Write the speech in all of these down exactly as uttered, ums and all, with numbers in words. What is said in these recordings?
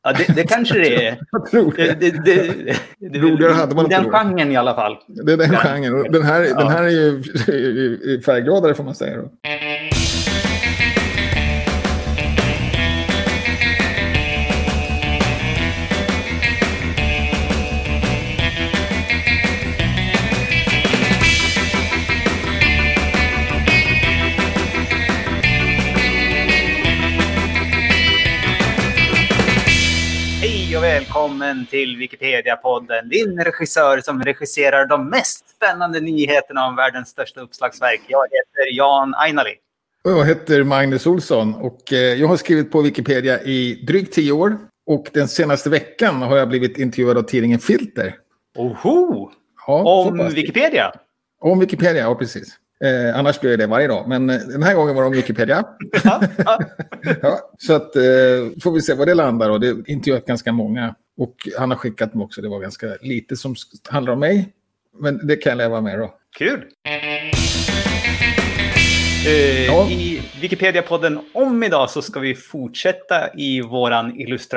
Ja, det, det kanske det är. Jag tror det. det, det, det, det Roligare hade man den inte genren i alla fall. Det är den genren. Och den här, Ja. den här är ju färggladare får man säga då. Välkommen till Wikipedia-podden, din regissör som regisserar de mest spännande nyheterna om världens största uppslagsverk. Jag heter Jan Ainali. Och jag heter Magnus Olsson och jag har skrivit på Wikipedia i drygt tio år. Och den senaste veckan har jag blivit intervjuad av tidningen Filter. Oho! Ja, om Wikipedia? Om Wikipedia, ja precis. Eh, annars blir det varje dag. Men eh, den här gången var det om Wikipedia. Ja, ja. Ja, så att, eh, får vi se vad det landar. Och det är intervjuat ganska många. Och han har skickat mig också. Det var ganska lite som handlar om mig. Men det kan jag leva med då. Kul! Uh, ja. I Wikipedia-podden om idag så ska vi fortsätta i våran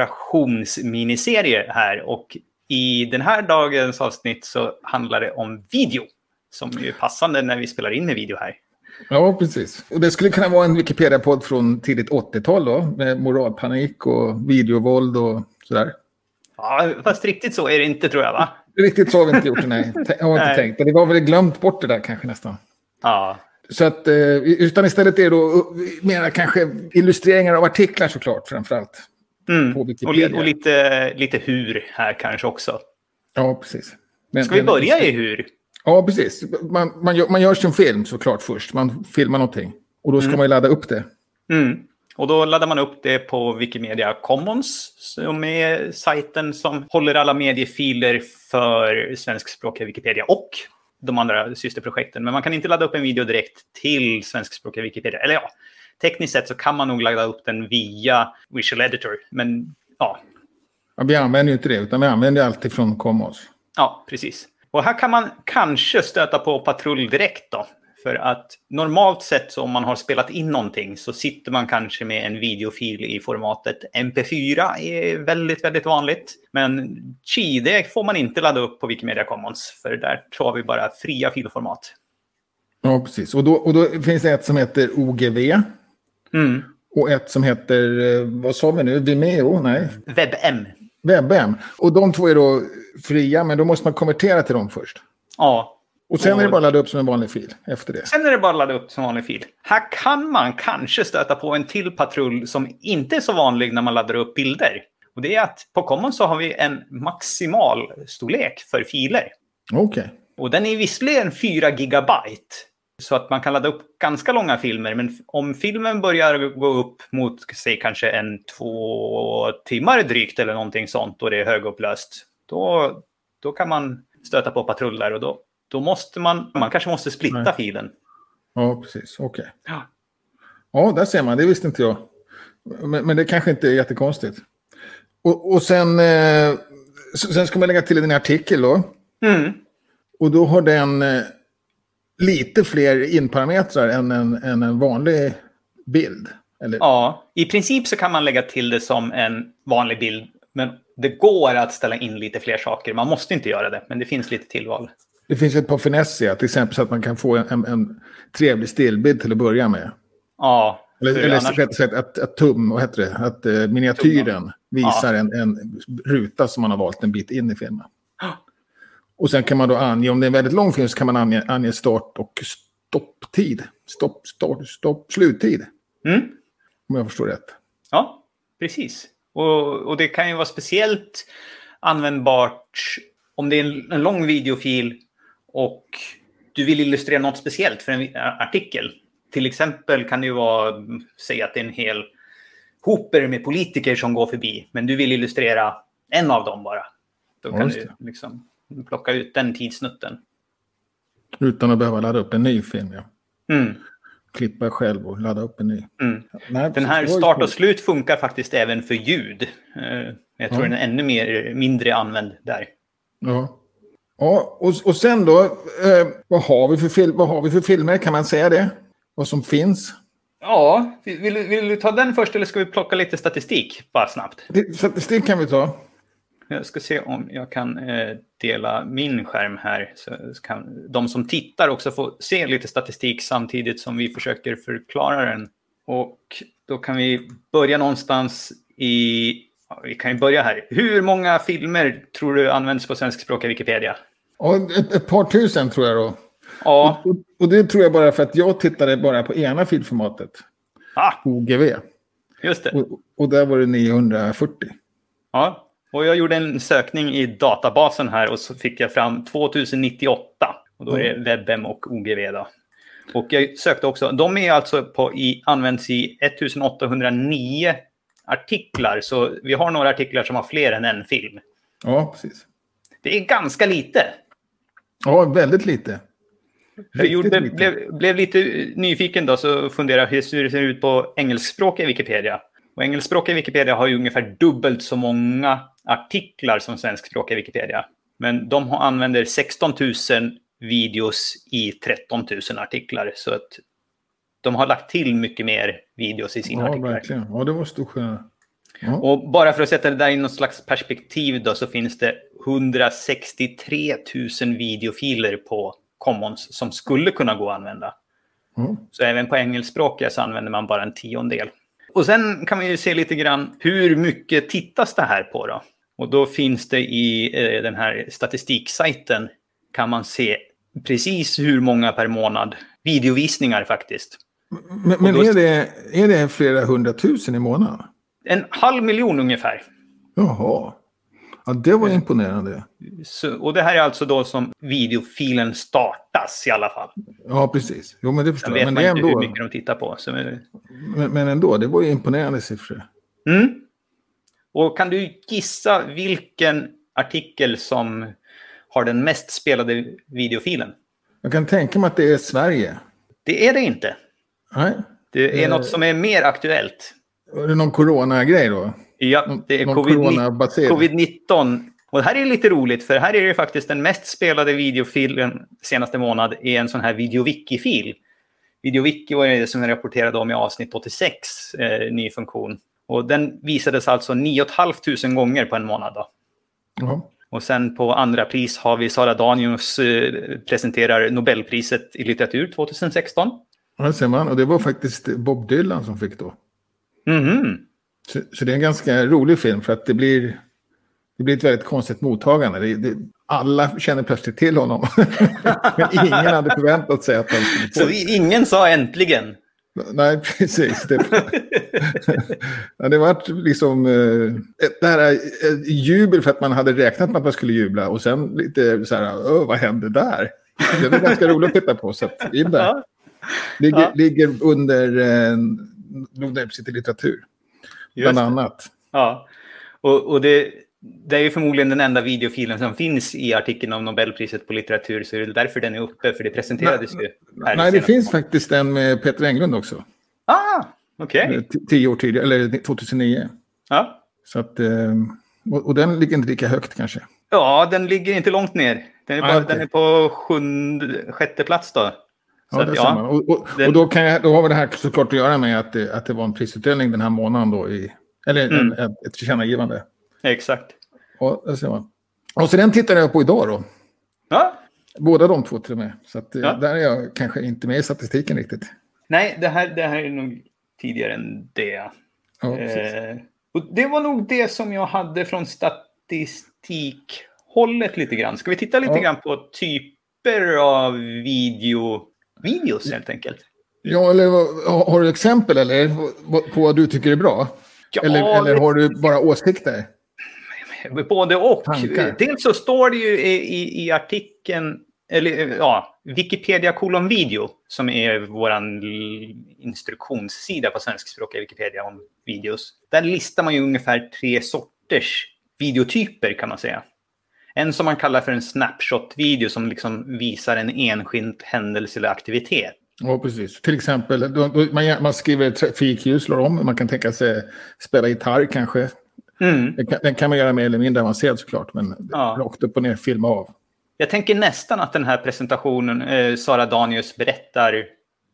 illustrationsminiserie här. Och i den här dagens avsnitt så handlar det om video. Som är passande när vi spelar in med video här. Ja, precis. Och det skulle kunna vara en Wikipedia-podd från tidigt åttiotal då. Med moralpanik och videovåld och sådär. Ja, fast riktigt så är det inte tror jag va? Riktigt så har vi inte gjort det, nej. Jag har inte nej. tänkt. Det var väl glömt bort det där kanske nästan. Ja. Så att, utan istället är det då mera kanske illustreringar av artiklar såklart framförallt. Mm. På Wikipedia. Och, li- och lite, lite hur här kanske också. Ja, precis. Men, Ska vi men, börja i hur? Ja, precis. Man, man, gör, man gör sin film såklart först. Man filmar någonting. Och då ska mm. man ju ladda upp det. Mm. Och då laddar man upp det på Wikimedia Commons. Som är sajten som håller alla mediefiler för svenskspråkiga Wikipedia och de andra systerprojekten. Men man kan inte ladda upp en video direkt till svenskspråkiga Wikipedia. Eller ja, tekniskt sett så kan man nog ladda upp den via Visual Editor. Men ja. Ja, vi använder ju inte det utan vi använder alltid från Commons. Ja, precis. Och här kan man kanske stöta på patrull direkt då. För att normalt sett så om man har spelat in någonting så sitter man kanske med en videofil i formatet M P fyra är väldigt, väldigt vanligt. Men Chi, det får man inte ladda upp på Wikimedia Commons för där tar vi bara fria filformat. Ja, precis. Och då, och då finns det ett som heter O G V. Mm. Och ett som heter, vad sa vi nu, Vimeo? Nej. WebM. WebM. Och de två är då fria, men då måste man konvertera till dem först. Ja. Och sen och... är det bara att ladda upp som en vanlig fil efter det. Sen är det bara att ladda upp som en vanlig fil. Här kan man kanske stöta på en till patrull som inte är så vanlig när man laddar upp bilder. Och det är att på Commons så har vi en maximal storlek för filer. Okej. Okay. Och den är visserligen fyra gigabyte. Så att man kan ladda upp ganska långa filmer. Men om filmen börjar gå upp mot, säg kanske en två timmar drygt eller någonting sånt. Och det är högupplöst. Då, då kan man stöta på patruller och då, då måste man, man kanske måste splitta Nej. filen. Ja, precis. Okej. Okay. Ja. Ja, där ser man. Det visste inte jag. Men, men det kanske inte är jättekonstigt. Och, och sen, eh, sen ska man lägga till en artikel då. Mm. Och då har den eh, lite fler inparametrar än en, än en vanlig bild. Eller? Ja, i princip så kan man lägga till det som en vanlig bild. Men det går att ställa in lite fler saker. Man måste inte göra det, men det finns lite tillval. Det finns ett par finesser, till exempel så att man kan få en, en, en trevlig stillbild till att börja med. Ja. Eller, eller annars... rätt sagt att, att tum, vad heter det? Att uh, miniatyren visar ja. en, en ruta som man har valt en bit in i filmen. Och sen kan man då ange, om det är en väldigt lång film så kan man ange, ange start och stopptid. Stopp, start, stopp, sluttid. Mm. Om jag förstår rätt. Ja, precis. Och, och det kan ju vara speciellt användbart om det är en, en lång videofil och du vill illustrera något speciellt för en artikel. Till exempel kan det ju vara, säga att det är en hel hoper med politiker som går förbi. Men du vill illustrera en av dem bara. Då kan du liksom plocka ut den tidsnutten. Utan att behöva ladda upp en ny film, ja. Mm. Klippa själv och ladda upp en ny. Mm. Nej, den här start och slut funkar faktiskt även för ljud. Jag tror ja. den är ännu mer, mindre använd där. Ja. Ja, och, och sen då, eh, vad, har vi för fil- vad har vi för filmer, kan man säga det? Vad som finns? Ja, vill, vill du ta den först eller ska vi plocka lite statistik bara snabbt? Det, statistik kan vi ta. Jag ska se om jag kan eh, dela min skärm här. Så kan de som tittar också få se lite statistik samtidigt som vi försöker förklara den. Och då kan vi börja någonstans i... Ja, vi kan ju börja här. Hur många filmer tror du används på svenskspråkiga Wikipedia? Ja, ett, ett par tusen tror jag då. Ja. Och, och det tror jag bara för att jag tittade bara på ena filformatet. Ah, O G V. just det. Och, och där var det niohundrafyrtio. Ja, och jag gjorde en sökning i databasen här och så fick jag fram tvåtusen nittioåtta. Och då är det WebM och O G V då. Och jag sökte också, de är alltså på, i, används i ettusenåttahundranio artiklar. Så vi har några artiklar som har fler än en film. Ja, precis. Det är ganska lite. Ja, väldigt lite. Jag gjorde, blev, blev lite nyfiken då, så funderade hur det ser ut på engelskspråkiga Wikipedia. Och engelskspråkiga Wikipedia har ju ungefär dubbelt så många artiklar som svenskspråkiga Wikipedia. Men de använder sexton tusen videos i tretton tusen artiklar. Så att de har lagt till mycket mer videos i sina ja, artiklar. Verkligen. Ja, det var stor skillnad. Ja. Och bara för att sätta det där i något slags perspektiv då, så finns det hundrasextiotre tusen videofiler på Commons som skulle kunna gå att använda. Ja. Så även på engelskspråkiga så använder man bara en tiondel. Och sen kan man ju se lite grann hur mycket tittas det här på då. Och då finns det i eh, den här statistiksajten kan man se precis hur många per månad videovisningar faktiskt. Men, men då... är, det, är det flera hundratusen i månaden? En halv miljon ungefär. Jaha. Ja, det var imponerande. Så, och det här är alltså då som videofilen startas i alla fall. Ja, precis. Jo, men det förstår jag. Men vet det man ändå... inte hur mycket de tittar på. Så... Men, men ändå, det var ju imponerande siffror. Mm. Och kan du gissa vilken artikel som har den mest spelade videofilen? Jag kan tänka mig att det är Sverige. Det är det inte. Nej. Det är eh... något som är mer aktuellt. Är det någon corona-grej då? Ja, det är covid covid nitton. Och det här är lite roligt, för här är det faktiskt den mest spelade videofilen senaste månad är en sån här videowiki-fil. Videowiki var det som jag rapporterade om i avsnitt åttiosex, eh, ny funktion. Och den visades alltså nio tusen fem hundra gånger på en månad då. Ja. Och sen på andra pris har vi Sara Danius eh, presenterar Nobelpriset i litteratur tjugohundrasexton. Ja, det ser man. Och det var faktiskt Bob Dylan som fick då. Mhm. Så, så det är en ganska rolig film för att det blir, det blir ett väldigt konstigt mottagande. Det, det, alla känner plötsligt till honom. Men ingen hade förväntat sig att han skulle få. Så vi, ingen sa äntligen? Nej, precis. Det, ja, det var liksom ett det här ett jubel för att man hade räknat med att man skulle jubla. Och sen lite så här, vad hände där? Det var ganska roligt att titta på. Så att, in där. Ja. Ligger, Ja. ligger under eh, Nobelpriset i litteratur. Bland annat. Ja, och, och det, det är ju förmodligen den enda videofilen som finns i artikeln om Nobelpriset på litteratur, så det är därför den är uppe, för det presenterades nej, ju. Här nej, det finns faktiskt en med Peter Englund också. Ah, okej. Okay. T- tio år tidigare, eller tjugohundranio. Ja. Så att, och, och den ligger inte lika högt kanske. Ja, den ligger inte långt ner. Den är, bara, ah, okay. den är på sjunde, sjätte plats då. Så ja, det att, ja, och, och, den... och då, kan jag, då har vi det här såklart att göra med att det, att det var en prisutdelning den här månaden då i, eller mm. en, ett, ett tillkännagivande. Exakt. Och, det ser man. Och så den tittar jag på idag då. Ja. Båda de två till och med. Så att, ja. Där är jag kanske inte med i statistiken riktigt. Nej, det här, det här är nog tidigare än det. Ja, eh, och det var nog det som jag hade från statistikhållet lite grann. Ska vi titta lite ja. grann på typer av video... videos helt enkelt. Ja, eller har du exempel eller på vad du tycker är bra? Ja, eller, eller har du bara åsikter? Både och. Tankar. Dels så står det ju i, i, i artikeln, eller ja, Wikipedia kolon video, som är våran instruktionssida på svenskspråkiga Wikipedia om videos. Där listar man ju ungefär tre sorters videotyper kan man säga. En som man kallar för en snapshot-video som liksom visar en enskild händelse eller aktivitet. Ja, precis. Till exempel, då, då, man, man skriver trafikljus, slår om. Man kan tänka sig spela gitarr kanske. Mm. Den, kan, den kan man göra mer eller mindre avancerad såklart, men ja. Rakt upp och ner, filma av. Jag tänker nästan att den här presentationen, eh, Sara Danius berättar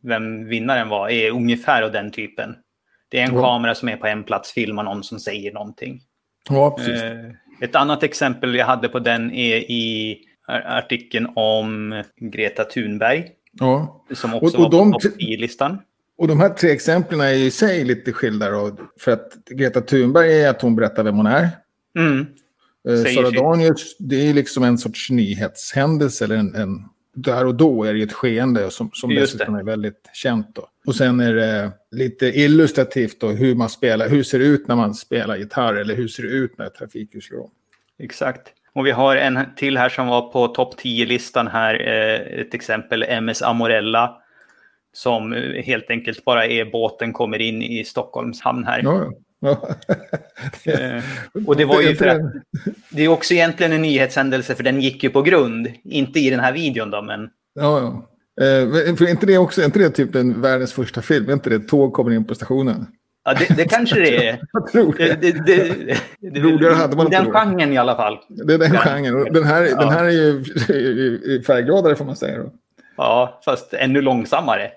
vem vinnaren var, är ungefär av den typen. Det är en ja. kamera som är på en plats, filmar någon som säger någonting. Ja, precis. Ett annat exempel jag hade på den är i artikeln om Greta Thunberg. Ja. Som också och, och var på de, topp tio-listan. Och de här tre exemplen är i sig lite skilda då. För att Greta Thunberg är att hon berättar vem hon är. Mm. Eh, Sara Danius, det är liksom en sorts nyhetshändelse. Eller en, en, där och då är det ett skeende som, som dessutom är väldigt känt då. Och sen är det lite illustrativt då hur man spelar. Hur ser det ut när man spelar gitarr? Eller hur ser det ut när trafikljus slår om? Exakt. Och vi har en till här som var på topp tio-listan här. Eh, ett exempel, M S Amorella. Som helt enkelt bara är båten kommer in i Stockholms hamn här. Ja, ja. eh, och det var ju för att, det är också egentligen en nyhetshändelse för den gick ju på grund. Inte i den här videon då, men... Ja, ja. Eh, för inte det också, inte det typ den världens första film? Är inte det tåg kommer in på stationen? Ja, det, det kanske det är. Jag tror det. det, det, det, det hade man den genren i alla fall. Det är den genren. Den här, ja. den här är ju färggladare får man säga då. Ja, fast ännu långsammare.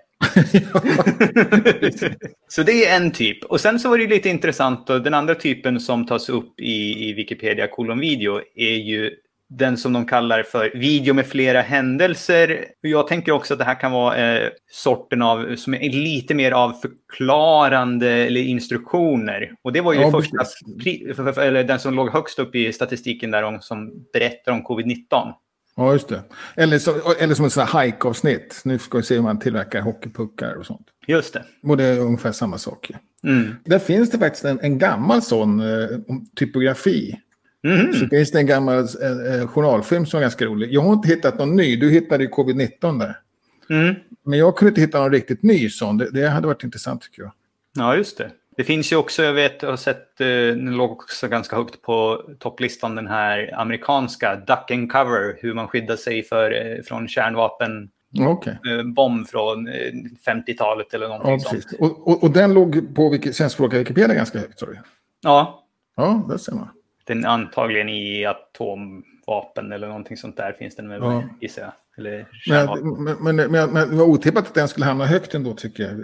Så det är en typ. Och sen så var det lite intressant. Och den andra typen som tas upp i, i Wikipedia kolon video är ju den som de kallar för video med flera händelser. Jag tänker också att det här kan vara eh, sorten av som är lite mer av förklarande eller instruktioner. Och det var ju ja, första, för, för, eller den som låg högst upp i statistiken där om, som berättar om covid nitton. Ja, just det. Eller, så, eller som ett sådant här hike-avsnitt. Nu ska vi se hur man tillverkar hockeypuckar och sånt. Just det. Och det är ungefär samma sak. Mm. Där finns det faktiskt en, en gammal sån eh, typografi. Mm. Så finns det en gammal eh, journalfilm som är ganska rolig. Jag har inte hittat någon ny. Du hittade ju covid nitton där. Mm. Men jag kunde inte hitta någon riktigt ny sån. Det, det hade varit intressant tycker jag. Ja, just det. Det finns ju också, jag vet, jag har sett, eh, den låg också ganska högt på topplistan, den här amerikanska Duck and Cover, hur man skyddar sig för, eh, från kärnvapen. Okay. Eh, bomb från eh, femtiotalet eller någonting ja, sånt. Och, och, och den låg på svenskspråkiga Wikipedia ganska högt, sorry. Ja. Ja, det ser man. Den antagligen i atomvapen eller någonting sånt där finns den med, ja. gissar jag. Eller men, men, men, men, men det var otippat att den skulle hamna högt ändå tycker jag.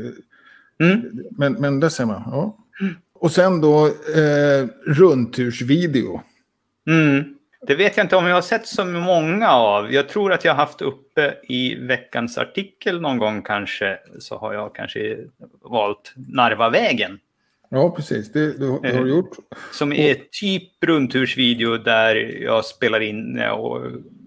Mm. Men, men det ser man, ja. Mm. Och sen då eh, rundtursvideo. Mm. Det vet jag inte om jag har sett så många av. Jag tror att jag har haft uppe i veckans artikel någon gång kanske. Så har jag kanske valt Narvavägen. Ja, precis. Det, det, har, det har du gjort. Som är och... typ rundtursvideo där jag spelar in och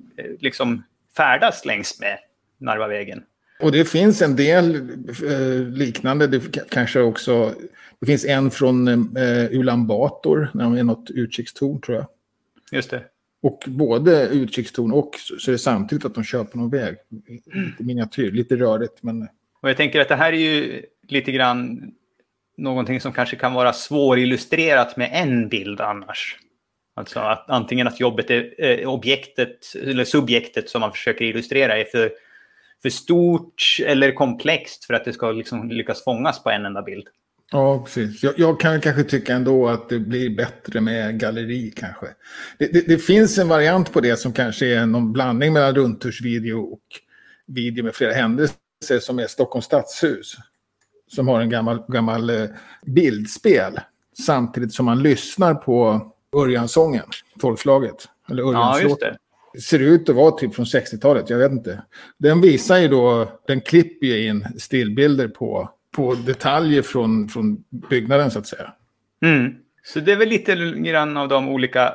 liksom färdas längs med Narvavägen. Och det finns en del eh, liknande. Det kanske också... Det finns en från eh, Ulan Bator när de är något utkikstorn tror jag. Just det. Och både utkikstorn och så är det samtidigt att de kör på någon väg. Mm. Lite miniatyr, lite rörigt. Men... Och jag tänker att det här är ju lite grann någonting som kanske kan vara svårillustrerat med en bild annars. Alltså att antingen att jobbet är eh, objektet eller subjektet som man försöker illustrera är för, för stort eller komplext för att det ska liksom lyckas fångas på en enda bild. Ja, precis. Jag, jag kan kanske tycka ändå att det blir bättre med galleri kanske. Det, det, det finns en variant på det som kanske är någon blandning mellan rundtursvideo och video med flera händelser som är Stockholms stadshus. Som har en gammal, gammal eh, bildspel samtidigt som man lyssnar på Örjansången, tolvslaget. Eller ja, just det. Det ser ut att vara typ från sextiotalet, jag vet inte. Den visar ju då, den klipper ju in stillbilder på, på detaljer från, från byggnaden så att säga. Mm. Så det är väl lite grann av de olika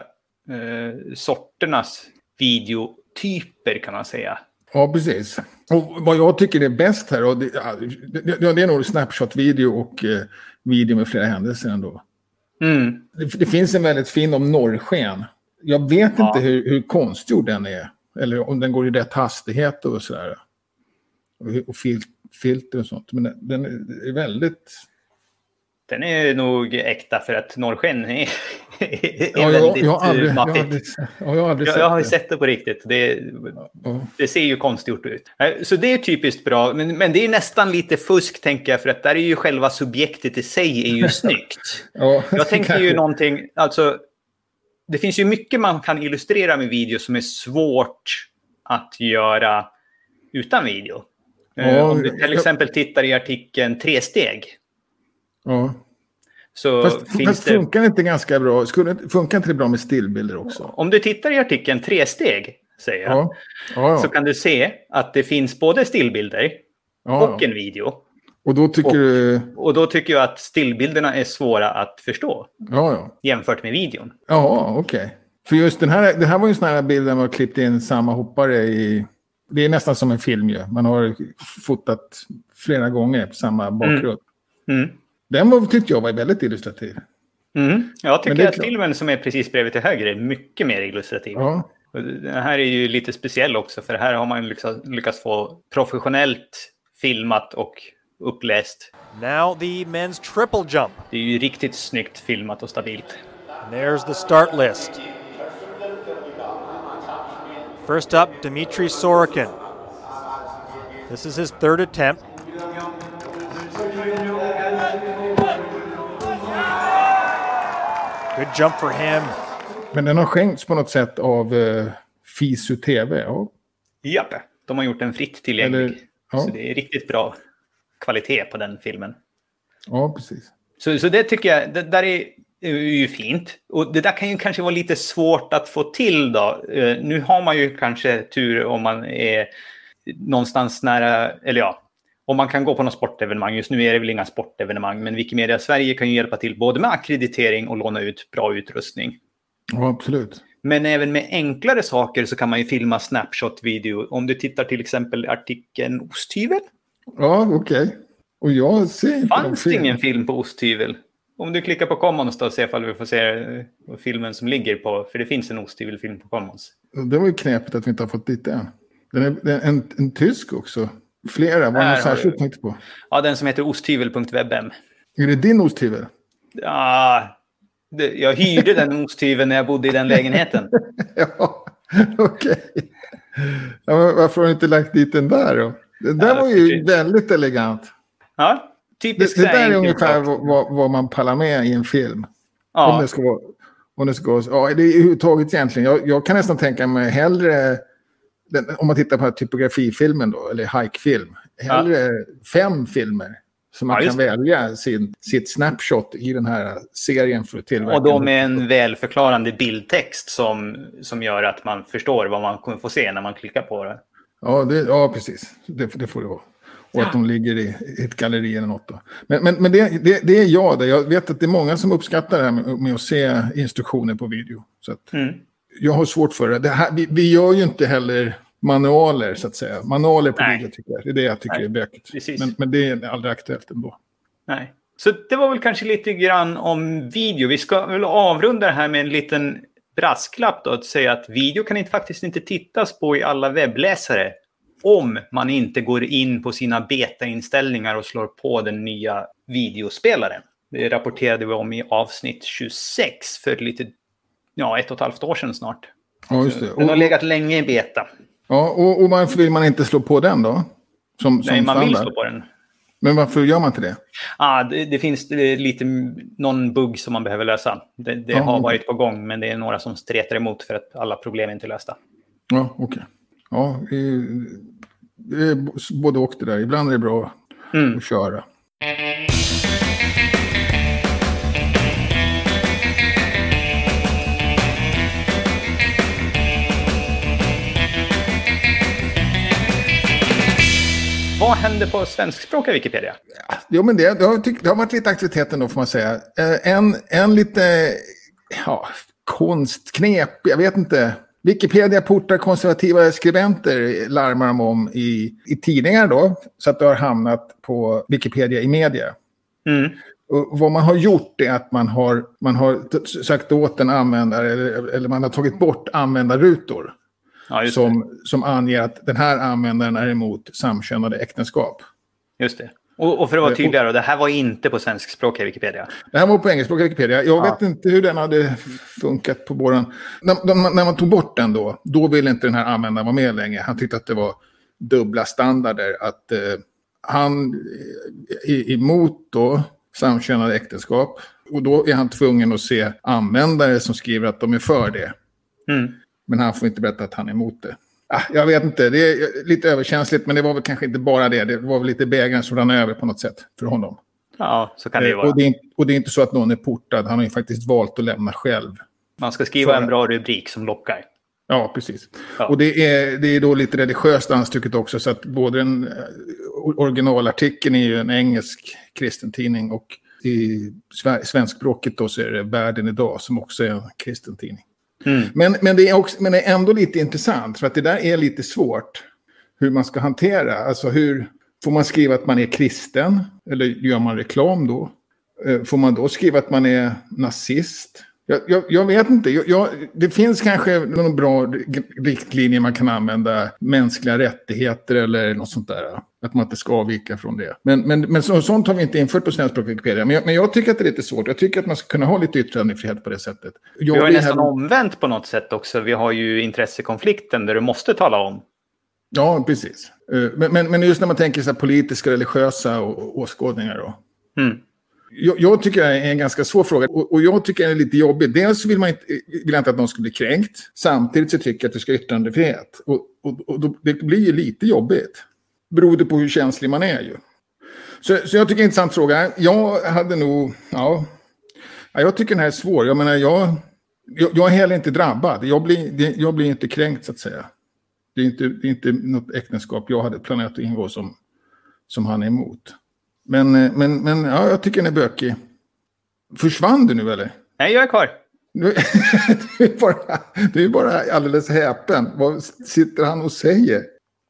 eh, sorternas videotyper kan man säga. Ja, precis. Och vad jag tycker är bäst här, och det, det, det är nog snapshot-video och eh, video med flera händelser ändå. Mm. Det, det finns en väldigt fin om norrsken. Jag vet ja. inte hur, hur konstgjord den är. Eller om den går i rätt hastighet och sådär. Och, och fil, filter och sånt. Men den är väldigt... Den är nog äkta för att norrsken är, är ja, väldigt jag, jag aldrig, maffigt. Jag, aldrig, ja, jag, har aldrig jag, sett jag har det. sett det på riktigt. Det, ja. det ser ju konstgjort ut. Så det är typiskt bra. Men, men det är nästan lite fusk tänker jag. För att där är ju själva subjektet i sig är ju snyggt. ja, jag tänker ju någonting... Alltså, det finns ju mycket man kan illustrera med video som är svårt att göra utan video. Ja, Om du till exempel tittar i artikeln Tre steg. Ja. Så fast, finns fast det... funkar det inte ganska bra? Skulle, funkar inte det bra med stillbilder också? Om du tittar i artikeln Tre steg, säger jag, ja. Ja, ja. så kan du se att det finns både stillbilder ja, och ja. en video. Och då tycker och, du... och då tycker jag att stillbilderna är svåra att förstå. Ja, ja. Jämfört med videon. Ja, okej. Okay. För just den här, det här var ju en sån här bild där man har klippt in samma hoppare i... Det är nästan som en film ju. Man har fotat flera gånger på samma bakgrund. Mm. Mm. Den var, tyckte jag var väldigt illustrativ. Mm. Jag tycker att klart. filmen som är precis bredvid till höger är mycket mer illustrativ. Ja. Den här är ju lite speciell också. För här har man lyckats, lyckats få professionellt filmat och uppläst. Now the men's triple jump. Det är ju riktigt snyggt filmat och stabilt. And there's the start list. First up, Dmitry Sorokin. This is his third attempt. Good jump for him. Men den har skänkts på något sätt av uh, Fisu T V. Ja. Japp, de har gjort den fritt tillgänglig. Eller, ja. Så det är riktigt bra kvalitet på den filmen. Ja, precis. Så, så det tycker jag, det där är, är ju fint. Och det där kan ju kanske vara lite svårt att få till då. Uh, nu har man ju kanske tur om man är någonstans nära, eller ja, om man kan gå på något sportevenemang. Just nu är det väl inga sportevenemang, men Wikimedia Sverige kan ju hjälpa till både med akkreditering och låna ut bra utrustning. Ja, absolut. Men även med enklare saker så kan man ju filma snapshot-video. Om du tittar till exempel artikeln Osthyvel. Ja, okej. Okay. Och jag ser inte fanns det ingen film på Osthyvel? Om du klickar på Commons då och ser ifall vi får se filmen som ligger på. För det finns en Osthyvel-film på Commons. Det var ju knäppt att vi inte har fått dit än. Den är, den är en, en tysk också. Flera, vad har du särskilt tänkt på? Ja, den som heter osthyvel punkt webm. Är det din osthyvel? Ja, det, jag hyrde den osthyveln när jag bodde i den lägenheten. Ja, okej. Okay. Ja, varför har du inte lagt dit den där då? Den där ja, var ju precis. Väldigt elegant. Ja, typiskt. Det, det där är ungefär vad, vad man pallar med i en film. Ja. Om det ska vara... Om det ska vara ja, det är överhuvudtaget egentligen. Jag, jag kan nästan tänka mig hellre... Den, om man tittar på typografifilmen då, eller hike-film. Hellre ja. fem filmer som man ja, kan välja sin, sitt snapshot i den här serien för att tillverka. Och då med en välförklarande bildtext som, som gör att man förstår vad man kommer få se när man klickar på det. Ja, det, ja precis. Det, det får det vara. Och ja. att de ligger i ett galleri eller något då. Men, men, men det, det, det är jag det. Jag vet att det är många som uppskattar det här med, med att se instruktioner på video. Så att, mm. Jag har svårt för det. det här, vi, vi gör ju inte heller manualer så att säga. Manualer på Nej. video tycker jag. Det är det jag tycker Nej. är bökigt. Men, men det är aldrig aktuellt ändå. Nej. Så det var väl kanske lite grann om video. Vi ska väl avrunda det här med en liten brasklapp då. Att säga att video kan inte, faktiskt inte tittas på i alla webbläsare. Om man inte går in på sina beta-inställningar och slår på den nya videospelaren. Det rapporterade vi om i avsnitt tjugosex för lite, ja, ett och ett halvt år sedan snart. Ja, just det. Den har legat länge i beta. Ja, och, och varför vill man inte slå på den då? Som, som Nej, man standard. vill slå på den. Men varför gör man inte det? Ah, det, det finns det lite någon bugg som man behöver lösa. Det, det ja, har okay. varit på gång, men det är några som stretar emot för att alla problem inte är lösta. Ja, okej. Okay. Ja, det är både och det där. Ibland är det bra mm. att köra. Vad händer på svenskspråkiga Wikipedia? Ja, men det, det, har, tyckt, det har varit lite aktivitet ändå får man säga. En, en lite ja, konstknep, jag vet inte. Wikipedia portar konservativa skribenter larmar de om i, i tidningar då. Så att det har hamnat på Wikipedia i media. Mm. Och vad man har gjort är att man har, man har sagt åt en användare eller, eller man har tagit bort användarrutor. Ja, som, som anger att den här användaren är emot samkönade äktenskap. Just det. Och, och för att vara tydligare, det här var inte på svenskspråkiga Wikipedia. Det här var på engelskspråkiga Wikipedia. Jag ja. vet inte hur den hade funkat på våran... När, när, när man tog bort den då, då ville inte den här användaren vara med längre. Han tyckte att det var dubbla standarder. Att eh, han är emot då samkönade äktenskap. Och då är han tvungen att se användare som skriver att de är för det. Mm. Men han får inte berätta att han är emot det. Ah, jag vet inte, det är lite överkänsligt, men det var väl kanske inte bara det. Det var väl lite bägaren som rann över på något sätt för honom. Ja, så kan det ju vara. Och det, är, och det är inte så att någon är portad. Han har ju faktiskt valt att lämna själv. Man ska skriva för... en bra rubrik som lockar. Ja, precis. Ja. Och det är, det är då lite religiöst anstycket också. Så att både den originalartikeln är ju en engelsk kristen tidning. Och i svenskspråket då så är det Världen idag som också är en kristen tidning. Mm. Men, men, det är också, men det är ändå lite intressant. För att det där är lite svårt. Hur man ska hantera. Alltså hur... Får man skriva att man är kristen? Eller gör man reklam då? Får man då skriva att man är nazist? Jag, jag, jag vet inte. Jag, jag, det finns kanske någon bra riktlinjer man kan använda. Mänskliga rättigheter eller något sånt där. Att man inte ska avvika från det. Men, men, men så, sånt har vi inte infört på svensk språk. Men jag, men jag tycker att det är lite svårt. Jag tycker att man ska kunna ha lite yttrandefrihet på det sättet. Jag vi har nästan här... omvänt på något sätt också. Vi har ju intressekonflikten där du måste tala om. Ja, precis. Men, men, men just när man tänker så här politiska, religiösa och, åskådningar då. Mm. Jag, jag tycker det är en ganska svår fråga. Och, och jag tycker det är lite jobbigt. Dels vill man inte, vill jag inte att någon ska bli kränkt. Samtidigt så tycker jag att det ska yttrandefrihet. Och, och, och då, det blir ju lite jobbigt. Beroende på hur känslig man är ju. Så, så jag tycker det är en intressant fråga. Jag hade nog... Ja, jag tycker den här är svår. Jag menar, jag, jag, jag är heller inte drabbad. Jag blir, jag blir inte kränkt så att säga. Det är, inte, det är inte något äktenskap jag hade planerat att ingå som, som han är emot. Men, men, men ja, jag tycker den är bökig. Försvann du nu eller? Nej, jag är kvar. Du, du, är, bara, du är bara alldeles häpen. Vad sitter han och säger?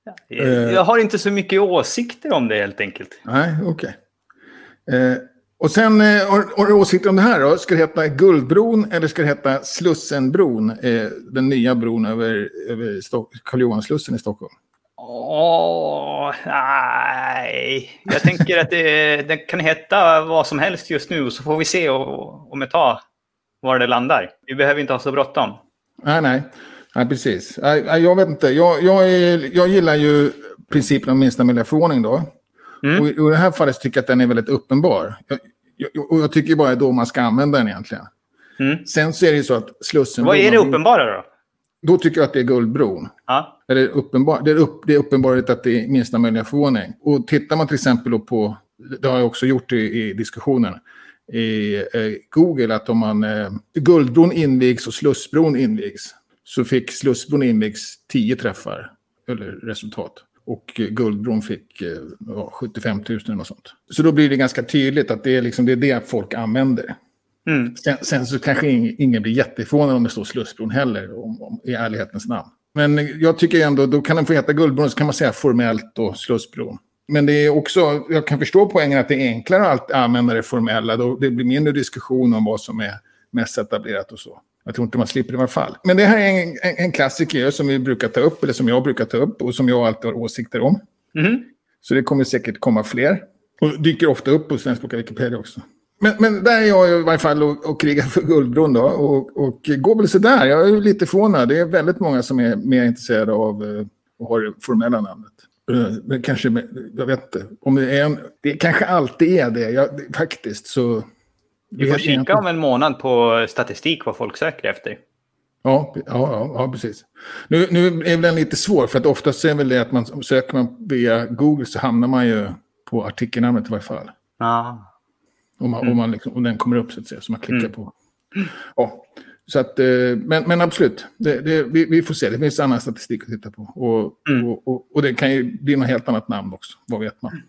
Jag, jag har inte så mycket åsikter om det helt enkelt. Nej, okej. Okay. Eh, och sen har du åsikter om det här då? Ska det heta Guldbron eller ska det heta Slussenbron? Eh, den nya bron över, över Karl Johan-slussen i Stockholm. Åh, nej. Jag tänker att det, det kan heta vad som helst just nu. Så får vi se och, om ett tag var det landar. Vi behöver inte ha så bråttom. Nej, nej. Nej, precis. Jag, jag vet inte. Jag, jag, är, jag gillar ju principen om minsta möjliga förordning då. Mm. Och i, och i det här fallet tycker jag att den är väldigt uppenbar. Jag, jag, och jag tycker bara då man ska använda den egentligen. Mm. Sen så är det ju så att Slussen... Vad är det uppenbara då? Då tycker jag att det är Guldbron. Ja. Det, är uppenbar, det, är upp, det är uppenbarligt att det är minsta möjliga förordning. Och tittar man till exempel på... Det har jag också gjort i, i diskussionen. I eh, Google att om man... Eh, Guldbron invigs och Slussbron invigs. Så fick Slussbron invigs tio träffar. Eller resultat. Och Guldbron fick ja, sjuttiofem tusen och sånt. Så då blir det ganska tydligt att det är, liksom, det, är det folk använder. Mm. Sen, sen så kanske ingen, ingen blir jätteförvånad om det står Slussbron heller. Om, om, i ärlighetens namn. Men jag tycker ändå, då kan den få heta Guldbron så kan man säga formellt och Slussbron. Men det är också, jag kan förstå poängen att det är enklare att använda det formella. Då det blir mindre diskussion om vad som är mest etablerat och så. Jag tror inte man slipper det i alla fall. Men det här är en, en, en klassiker som vi brukar ta upp, eller som jag brukar ta upp och som jag alltid har åsikter om. Mm. Så det kommer säkert komma fler. Och dyker ofta upp på Svensk Wikipedia också. Men, men där är jag i varje fall och, och krigar för Guldbron då. Och, och går väl så där. Jag är lite förvånad. Det är väldigt många som är mer intresserade av uh, och har det formella namnet. Uh, men kanske, jag vet inte. Om det är en, det kanske alltid är det. Jag, faktiskt så... Vi får kika om en månad på statistik vad folk söker efter. Ja, ja, ja, ja precis. Nu, nu är den lite svår för att oftast är väl det att man söker man via Google så hamnar man ju på artikelnamnet i varje fall. Ja. Om, man, mm. om, man liksom, om den kommer upp så att säga, så man klickar mm. på. Ja, så att, men, men absolut, det, det, vi, vi får se. Det finns annan statistik att titta på. Och, mm. och, och, och det kan ju bli något helt annat namn också, vad vet man.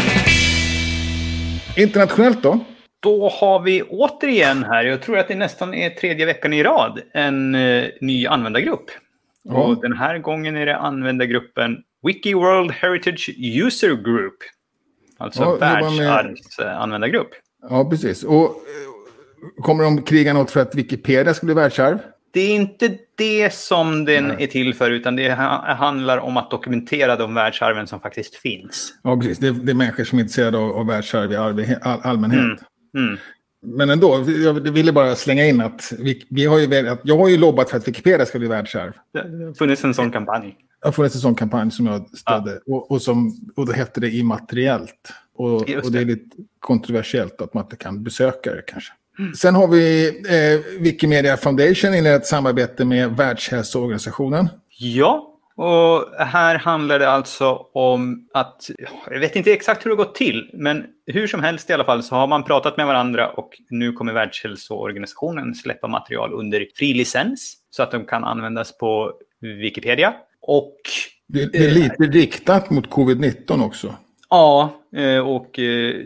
Internationellt då? Då har vi återigen här, jag tror att det nästan är tredje veckan i rad, en uh, ny användargrupp. Ja. Och den här gången är det användargruppen Wiki World Heritage User Group. Alltså ja, världsarvs med... användargrupp. Ja, precis. Och kommer de kriga något för att Wikipedia ska bli världsarv? Det är inte det som den Nej. är till för, utan det handlar om att dokumentera de världsarven som faktiskt finns. Ja, precis. Det är, det är människor som är intresserade av, av världsarv i all, all, allmänhet. Mm. Mm. Men ändå, jag ville bara slänga in att vi, vi har ju, att jag har ju lobbat för att Wikipedia ska bli världsarv. Det har funnits en sån kampanj. Det har funnits en sån kampanj som jag stödde. Ja. Och, och, som, och då hette det immateriellt. Och, och det är lite kontroversiellt att man inte kan besöka det kanske. Mm. Sen har vi eh, Wikimedia Foundation inlett ett samarbete med Världshälsoorganisationen. Ja, Och här handlar det alltså om att, jag vet inte exakt hur det gått till, men hur som helst i alla fall så har man pratat med varandra och nu kommer Världshälsoorganisationen släppa material under fri licens så att de kan användas på Wikipedia. Och det, det är lite eh, riktat mot covid nitton också. Ja, och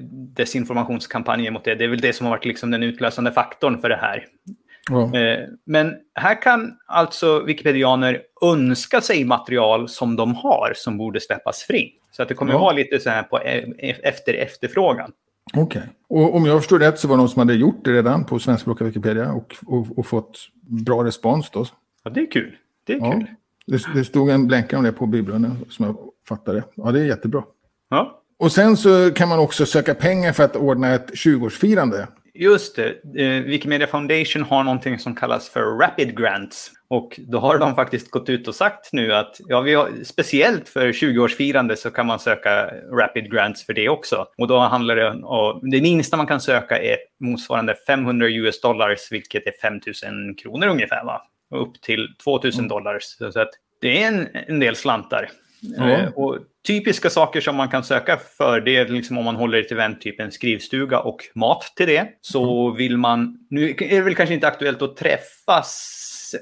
desinformationskampanjer mot det. Det är väl det som har varit liksom den utlösande faktorn för det här. Ja. Men här kan alltså wikipedianer önska sig material som de har som borde släppas fri. Så att det kommer ja. att vara lite så här på efter efterfrågan. Okej. Okay. Och om jag förstår rätt så var det någon som hade gjort det redan på svenskspråkiga Wikipedia och, och, och fått bra respons då. Ja, det är kul. Det är ja. kul. Det, det stod en blänkare om det på Bibeln som jag fattade. Ja, det är jättebra. Ja. Och sen så kan man också söka pengar för att ordna ett tjugoårsfirande. Just det. Eh, Wikimedia Foundation har någonting som kallas för Rapid Grants. Och då har de faktiskt gått ut och sagt nu att ja, vi har, speciellt för tjugoårsfirande så kan man söka Rapid Grants för det också. Och då handlar det om, det minsta man kan söka är motsvarande femhundra U S dollars, vilket är fem tusen kronor ungefär, va? Och upp till två tusen dollars. Så att det är en, en del slantar. Mm. Eh, och typiska saker som man kan söka för det är liksom om man håller ett event, typ en skrivstuga och mat till det. Så mm. vill man, nu är det väl kanske inte aktuellt att träffas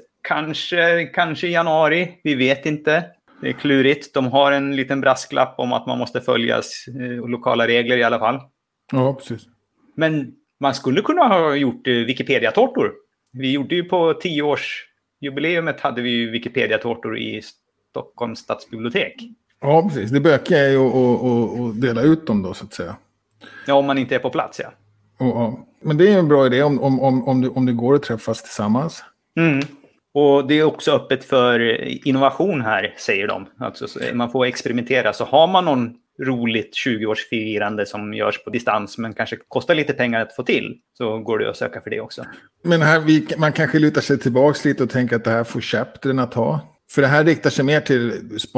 kanske, kanske i januari, vi vet inte. Det är klurigt, de har en liten brasklapp om att man måste följa eh, lokala regler i alla fall. Ja, precis. Men man skulle kunna ha gjort eh, Wikipedia-tårtor. Vi gjorde ju på tioårsjubileumet hade vi ju Wikipedia-tårtor i Stockholms stadsbibliotek. Ja, precis. Det bökiga är ju att dela ut dem då, så att säga. Ja, om man inte är på plats, ja. Och, ja. Men det är en bra idé om, om, om, om, det, om det går att träffas tillsammans. Mm. Och det är också öppet för innovation här, säger de. Alltså, man får experimentera. Så har man någon roligt tjugoårsfirande som görs på distans men kanske kostar lite pengar att få till, så går det att söka för det också. Men här, vi, man kanske lutar sig tillbaka lite och tänker att det här får chaptern att ta. För det här riktar sig mer till,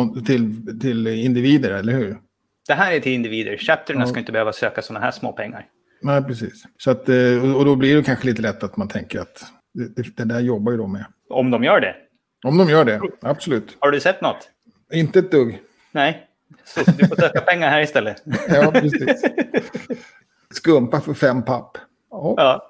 till, till individer, eller hur? Det här är till individer. Chapterna ja. ska inte behöva söka sådana här små pengar. Nej, precis. Så att, och då blir det kanske lite lätt att man tänker att det, det där jobbar ju de med. Om de gör det? Om de gör det, absolut. Har du sett något? Inte ett dugg. Nej, så du får söka pengar här istället. Ja, precis. Skumpa för fem papp. Ja. ja.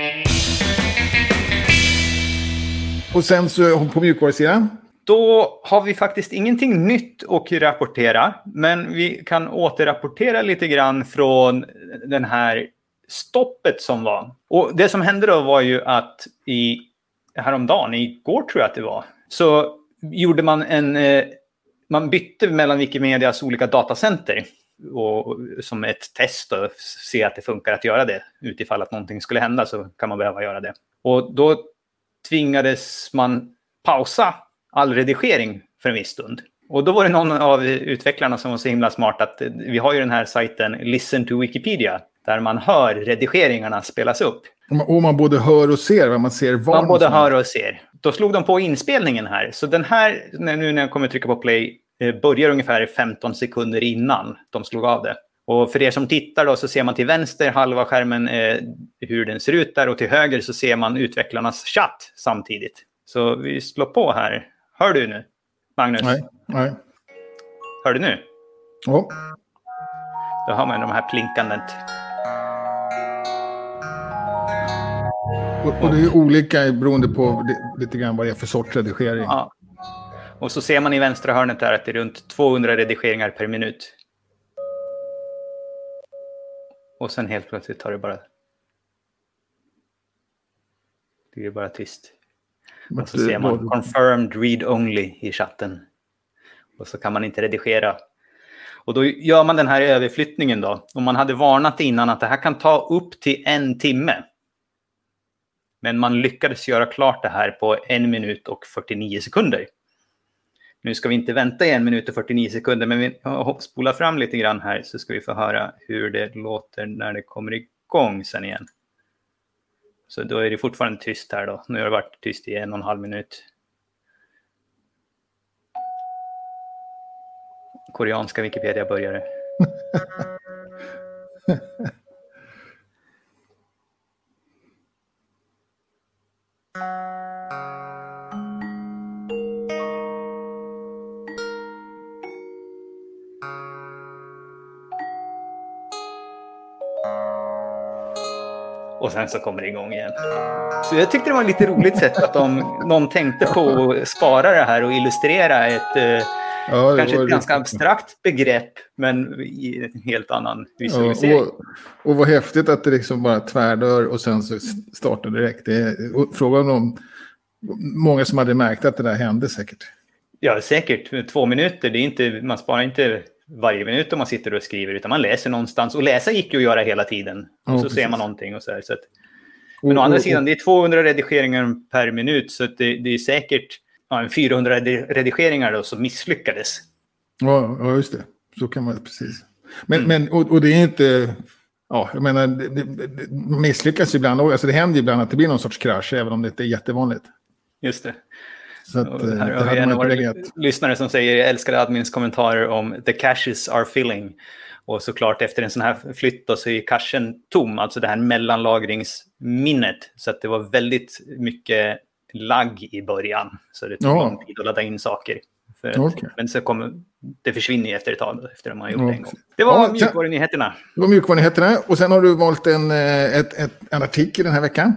Och sen så på mjukvarusidan? Då har vi faktiskt ingenting nytt att rapportera, men vi kan återrapportera lite grann från den här stoppet som var. Och det som hände då var ju att i häromdagen, igår tror jag att det var, så gjorde man en, man bytte mellan Wikimedias olika datacenter och som ett test och se att det funkar att göra det. Utifall att någonting skulle hända så kan man behöva göra det. Och då tvingades man pausa all redigering för en viss stund. Och då var det någon av utvecklarna som var så himla smart att vi har ju den här sajten Listen to Wikipedia där man hör redigeringarna spelas upp. Och man både hör och ser vad man ser var. Man både hör och ser. Då slog de på inspelningen här. Så den här, nu när jag kommer trycka på play, börjar ungefär femton sekunder innan de slog av det. Och för er som tittar då så ser man till vänster halva skärmen eh, hur den ser ut där. Och till höger så ser man utvecklarnas chatt samtidigt. Så vi slår på här. Hör du nu, Magnus? Nej, nej. Hör du nu? Ja. Då har man de här plinkandet. Och, och det är olika beroende på lite grann vad det är för sorts redigering. Ja. Och så ser man i vänstra hörnet där att det är runt tvåhundra redigeringar per minut. Och sen helt plötsligt tar det bara... Det är bara tyst. Och så ser man confirmed read only i chatten. Och så kan man inte redigera. Och då gör man den här överflyttningen då. Och man hade varnat innan att det här kan ta upp till en timme. Men man lyckades göra klart det här på en minut och fyrtionio sekunder. Nu ska vi inte vänta i en minut och fyrtionio sekunder. Men vi spolar fram lite grann här så ska vi få höra hur det låter när det kommer igång sen igen. Så då är det fortfarande tyst här då. Nu har det varit tyst i en och en halv minut. Koreanska Wikipedia började. Och sen så kommer det igång igen. Så jag tyckte det var ett lite roligt sätt att de, någon tänkte på att spara det här och illustrera ett eh, ja, kanske ett ganska abstrakt begrepp, men i en helt annan visualisering. Ja, och, och vad häftigt att det liksom bara tvärdör och sen så startar direkt. Det är, frågan om många som hade märkt att det där hände säkert. Ja, säkert. Två minuter, det är inte, man sparar inte varje minut om man sitter och skriver, utan man läser någonstans. Och läsa gick ju att göra hela tiden. Och ja, så precis. Ser man någonting och så här. Så att, men och, å andra och, sidan, det är tvåhundra redigeringar per minut, så att det, det är säkert ja, fyrahundra redigeringar då, som misslyckades. Ja, ja, just det. Så kan man precis. Men, mm. men och, och det är inte... Ja, jag menar, det, det, det misslyckas ibland. Alltså det händer ibland att det blir någon sorts krasch, även om det inte är jättevanligt. Just det. Så att, och här har vi en av våra lyssnare som säger, jag älskar admins kommentarer om the caches are filling. Och såklart efter en sån här flytt då, så är cachen tom, alltså det här mellanlagringsminnet. Så att det var väldigt mycket lagg i början. Så det tog ja. lång tid att ladda in saker. För att, okay. Men så kommer det försvinner efter ett tag efter att man har gjort det en gång. Det var ja, mjukvarunyheterna. Det var mjukvarunyheterna. Och sen har du valt en, ett, ett, en artikel den här veckan.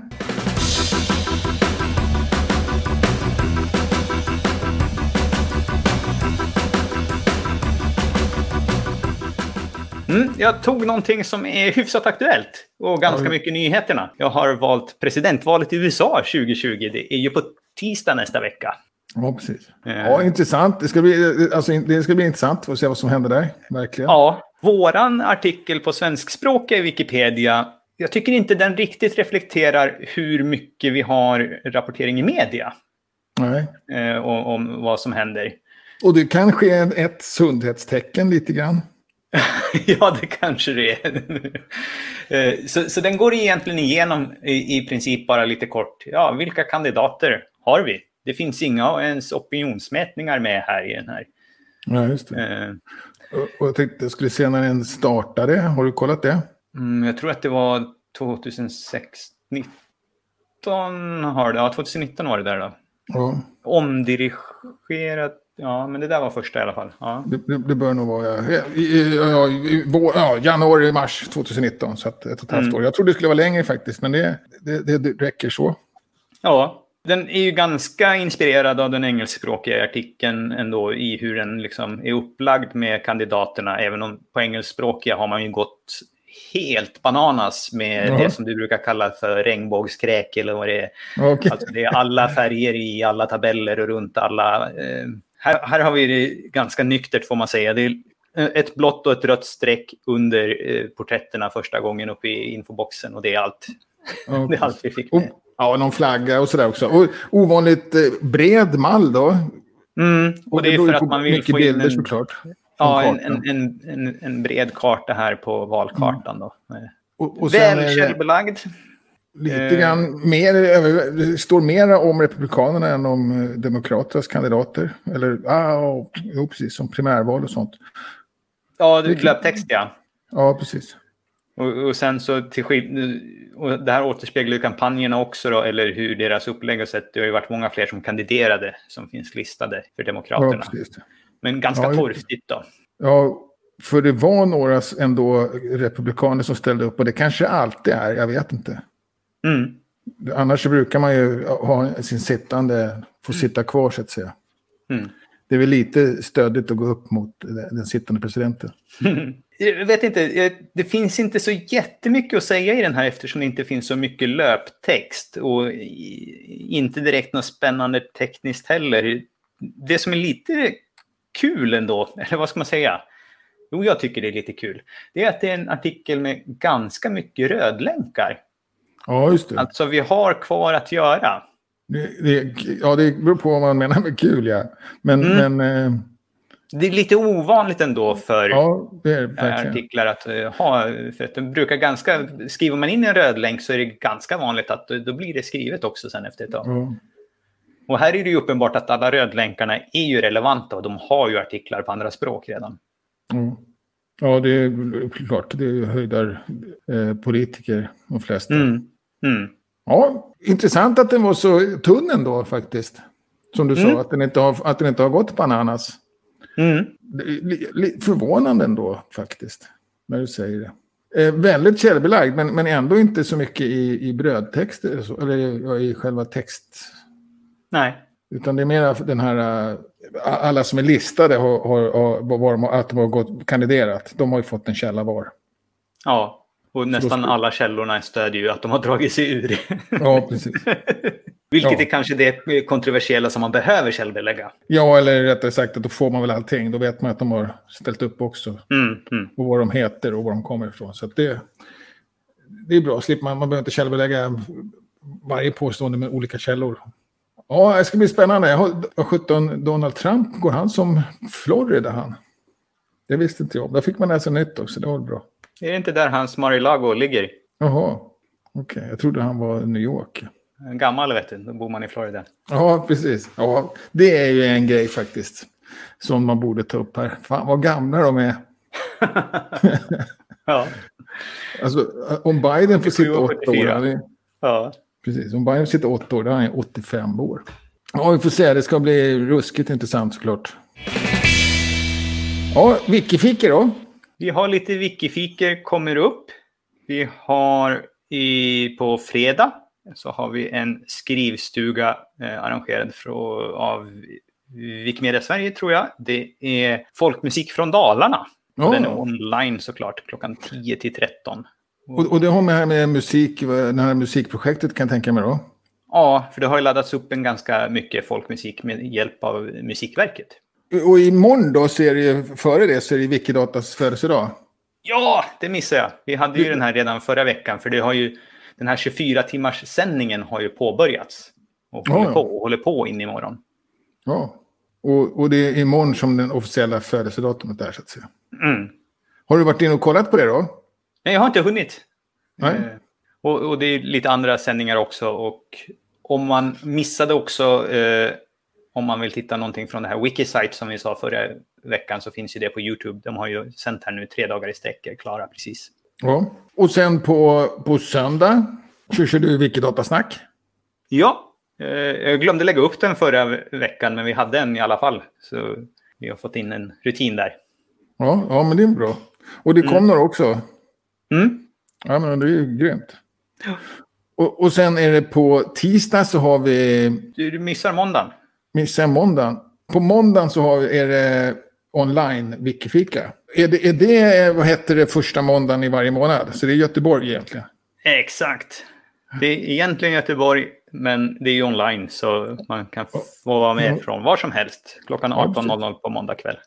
Mm, jag tog någonting som är hyfsat aktuellt och ganska ja. mycket nyheterna. Jag har valt presidentvalet i U S A tjugo tjugo. Det är ju på tisdag nästa vecka. Ja, precis. Ja, intressant. Det ska bli, alltså, det ska bli intressant att se vad som händer där. Verkligen. Ja, våran artikel på svenskspråk i Wikipedia, jag tycker inte den riktigt reflekterar hur mycket vi har rapportering i media. Nej. Eh, om, om vad som händer. Och det kanske är ett sundhetstecken lite grann. Ja, det kanske det är. så, så den går egentligen igenom i, i princip bara lite kort. Ja, vilka kandidater har vi? Det finns inga ens opinionsmätningar med här i den här. Ja, just det. Eh. Och, och jag tänkte jag skulle se när den startade. Har du kollat det? Mm, jag tror att det var tjugonitton har det. Ja, tjugonitton var det där då. Ja. Omdirigerat. Ja, men det där var första i alla fall. Ja. Det, det, det bör nog vara ja, i, ja, i, ja, januari, mars tjugonitton, så att ett och ett halvt mm. år. Jag trodde det skulle vara längre faktiskt, men det, det, det räcker så. Ja, den är ju ganska inspirerad av den engelskspråkiga artikeln ändå i hur den liksom är upplagd med kandidaterna. Även om på engelskspråkiga har man ju gått helt bananas med ja. det som du brukar kalla för regnbågskräk eller vad det är. Okay. Alltså det är alla färger i alla tabeller och runt alla... Eh, Här, här har vi det ganska nyktert får man säga. Det är ett blått och ett rött streck under eh, porträtterna första gången uppe i infoboxen. Och det är allt, okay. det är allt vi fick med. Och, ja, någon flagga och sådär också. Och ovanligt eh, bred mall då. Mm, och, och det, det är för att man vill få in en, såklart, ja, en, en, en, en bred karta här på valkartan. Då. Och, och väl källbelagd. Lite grann mer, det står mer om republikanerna än om demokraternas kandidater. Eller, ja, ah, precis, som primärval och sånt. Ja, det är löptext, ja. Ja, precis. Och, och sen så till skillnad, och det här återspeglar ju kampanjerna också då, eller hur deras upplägg har sett. Det har ju varit många fler som kandiderade som finns listade för demokraterna. Ja, precis. Men ganska ja, torftigt då. Ja, för det var några ändå republikaner som ställde upp och det kanske alltid är, jag vet inte. Mm. Annars så brukar man ju ha sin sittande, få sitta kvar så att säga. Mm. Det är väl lite stödigt att gå upp mot den sittande presidenten. Jag vet inte, det finns inte så jättemycket att säga i den här eftersom det inte finns så mycket löptext och inte direkt något spännande tekniskt heller. Det som är lite kul ändå, eller vad ska man säga? Jo, jag tycker det är lite kul. Det är att det är en artikel med ganska mycket rödlänkar. Ja, just det. Alltså vi har kvar att göra. Det, det, ja, det beror på vad man menar med kul, ja. Men, mm. men, eh... det är lite ovanligt ändå för ja, det är artiklar att uh, ha. För att de brukar ganska, skriver man in en rödlänk så är det ganska vanligt att då blir det skrivet också sen efter ett tag. Ja. Och här är det ju uppenbart att alla rödlänkarna är ju relevanta och de har ju artiklar på andra språk redan. Ja. Ja, det är klart. Det är ju höjdar eh, politiker, de flesta. Mm. Mm. Ja, intressant att den var så tunn ändå faktiskt. Som du mm. sa, att den, inte har, att den inte har gått bananas. Mm. Li, li, förvånande ändå faktiskt, när du säger det. Eh, väldigt källbelagd, men, men ändå inte så mycket i, i brödtexter eller, så, eller i, i själva text. Nej. Utan det är mer den här, uh, alla som är listade har, har, har, var de, att de har gått, kandiderat. De har ju fått en källa var. Ja, och nästan ska... alla källorna stödjer ju att de har dragit sig ur. Ja, precis. Vilket ja. är kanske det kontroversiella som man behöver källbelägga. Ja, eller rättare sagt att då får man väl allting. Då vet man att de har ställt upp också. Mm, mm. Och vad de heter och var de kommer ifrån. Så att det, det är bra. Slipper man, man behöver inte källbelägga varje påstående med olika källor. Ja, det ska bli spännande. Jag har sjutton Donald Trump. Går han som Florida han? Det visste inte jag. Där fick man läsa nytt också. Det var bra. Är det inte där hans Mar-a-Lago ligger? Jaha. Okej, okay. Jag trodde han var i New York. En gammal, vet du. Då bor man i Florida. Ja, precis. Ja, det är ju en grej faktiskt. Som man borde ta upp här. Fan, vad gamla de är. Ja. Alltså, om Biden får sitta åtta år. Är... Ja. Precis, om Biden sitter åtta år, då är han åttiofem år. Ja, vi får se. Det ska bli ruskigt intressant såklart. Ja, Wikifiker då? Vi har lite Wikifiker kommer upp. Vi har i, på fredag så har vi en skrivstuga eh, arrangerad för, av Wikimedia Sverige tror jag. Det är folkmusik från Dalarna. Oh. Den är online såklart klockan tio till tretton. Och, och det har med, med musik, det här musikprojektet kan jag tänka mig då? Ja, för det har ju laddats upp en ganska mycket folkmusik med hjälp av Musikverket. Och imorgon då, så är det, före det så är det Wikidatas födelsedag. Ja, det missade jag. Vi hade ju det... den här redan förra veckan. För det har ju, den här tjugofyra timmars sändningen har ju påbörjats. Och håller, ja, ja. på, och håller på in imorgon. Ja, och, och det är imorgon som den officiella födelsedatumet är så att säga. Mm. Har du varit in och kollat på det då? Nej, jag har inte hunnit. Nej. Eh, och, och det är lite andra sändningar också. Och om man missade också... Eh, om man vill titta någonting från det här Wikisite som vi sa förra veckan så finns ju det på YouTube. De har ju sänt här nu tre dagar i sträck, klara precis. Ja, och sen på, på söndag så kör du Wikidatasnack. Ja, eh, jag glömde lägga upp den förra veckan men vi hade en i alla fall. Så vi har fått in en rutin där. Ja, ja men det är bra. Och det kommer mm. också. Mm. Ja, men det är ju grymt. Ja. Och, och sen är det på tisdag så har vi... Du missar måndagen. Missar måndagen. På måndagen så har vi, är det online Wikifika. Är det, är det, vad heter det, första måndagen i varje månad? Så det är Göteborg egentligen. Exakt. Det är egentligen Göteborg, men det är ju online så man kan få vara med från var som helst. Klockan arton noll noll på måndag kväll.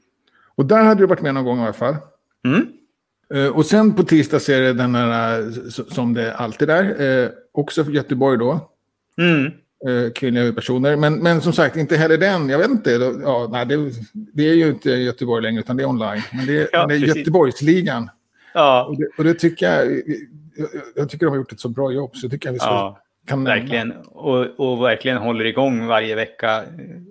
Och där hade du varit med någon gång i alla fall. Mm. Och sen på tisdag så är det den här, som det alltid är, också för Göteborg då. Mm. Kvinnliga personer. Men, men som sagt, inte heller den. Jag vet inte. Ja, nej, det, det är ju inte Göteborg längre, utan det är online. Men det, ja, det är Göteborgsligan. Ja. Och, det, och det tycker jag... Jag, jag tycker de har gjort ett så bra jobb. Så jag tycker jag vi ska, ja, kan verkligen. Och, och verkligen håller igång varje vecka.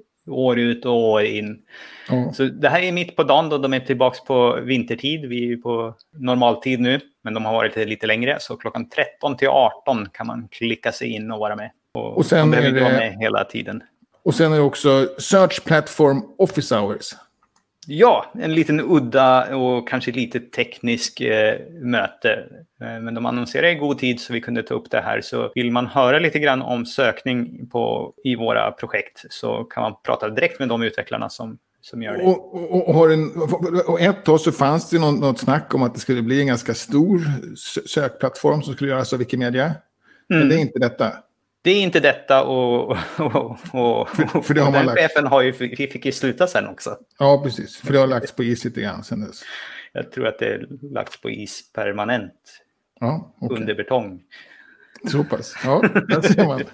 År ut och år in. Ja. Så det här är mitt på dagen då. De är tillbaka på vintertid. Vi är på normaltid nu. Men de har varit lite längre. Så klockan tretton till arton kan man klicka sig in och vara med. Och, och sen är det med hela tiden. Och sen är det också Search Platform Office Hours. Ja, en liten udda och kanske lite teknisk eh, möte. Eh, men de annonserar i god tid så vi kunde ta upp det här. Så vill man höra lite grann om sökning på, i våra projekt så kan man prata direkt med de utvecklarna som, som gör det. Och, och, och, har en, och ett tag så fanns det något, något snack om att det skulle bli en ganska stor sökplattform som skulle göras av Wikimedia. Mm. Men det är inte detta. Det är inte detta och, och, och, för, för det har och man den lagt... chefen har ju, vi fick ju sluta sen också. Ja, precis. För det har lagts på is lite grann sen dess. Jag tror att det är lagts på is permanent. Ja, okay. Under betong. Så pass. Ja, där ser man.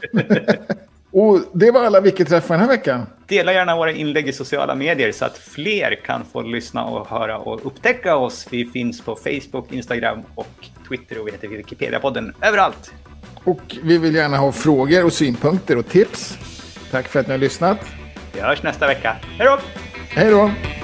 Och det var alla Wiki-träffar den här veckan. Dela gärna våra inlägg i sociala medier så att fler kan få lyssna och höra och upptäcka oss. Vi finns på Facebook, Instagram och Twitter och vi heter Wikipedia-podden överallt. Och vi vill gärna ha frågor och synpunkter och tips. Tack för att ni har lyssnat. Vi hörs nästa vecka. Hej då! Hej då!